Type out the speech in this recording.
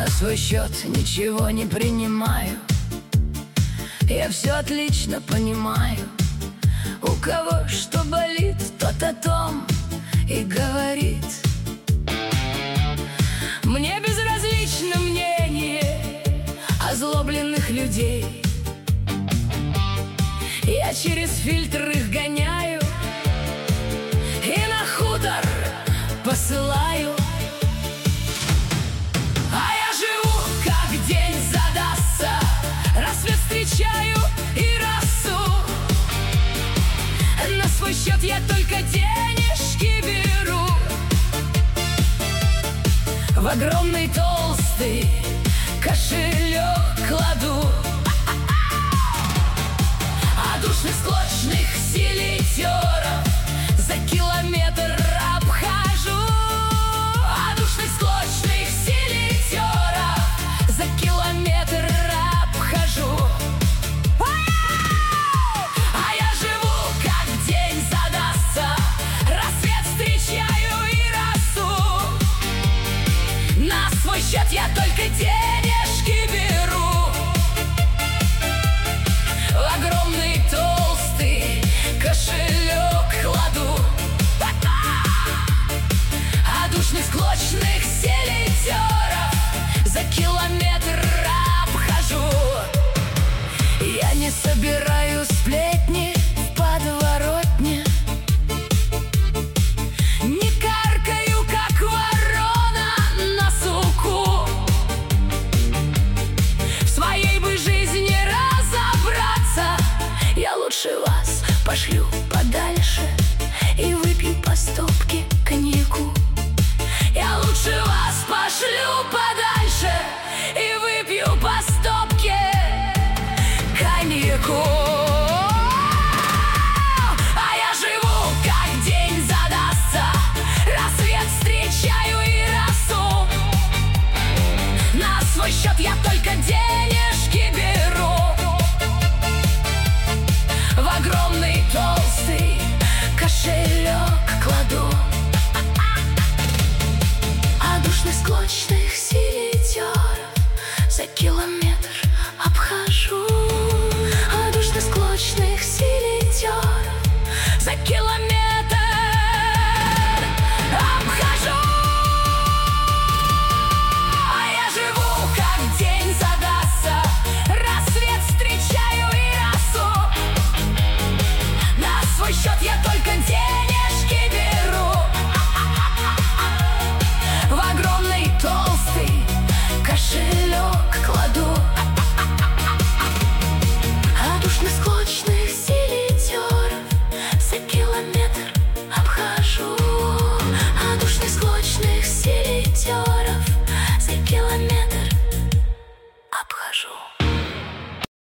свой счет ничего не принимаю. Я все отлично понимаю. У кого что болит, тот о том и говорит. Мне безразлично мнение озлобленных людей. Я через фильтр их гоняю и на хутор посылаю. А я живу, как день задастся, рассвет встречаю и росу. На свой счет я только денежки беру. В огромный толстый кошелек кладу. А душных склочных селитеров за километр обхожу. А душных склочных селитеров за километр обхожу. А я живу, как день задастся, рассвет встречаю и росу. На свой счет я только денежки беру. В огромный толстый кошелек кладу. А душных склочных селитеров за километр обхожу. Я не собираю сплетни в подворотне, не каркаю, как ворона на суку. В своей бы жизни разобраться, я лучше вас пошлю подальше и выпью по стопке коньяку. Я лучше вас пошлю подальше и выпью по стопке коньяку. А я живу, как день задастся, рассвет встречаю и росу. На свой счет я только денежки беру. В огромный толстый кошелек кладу. А душных склочных сил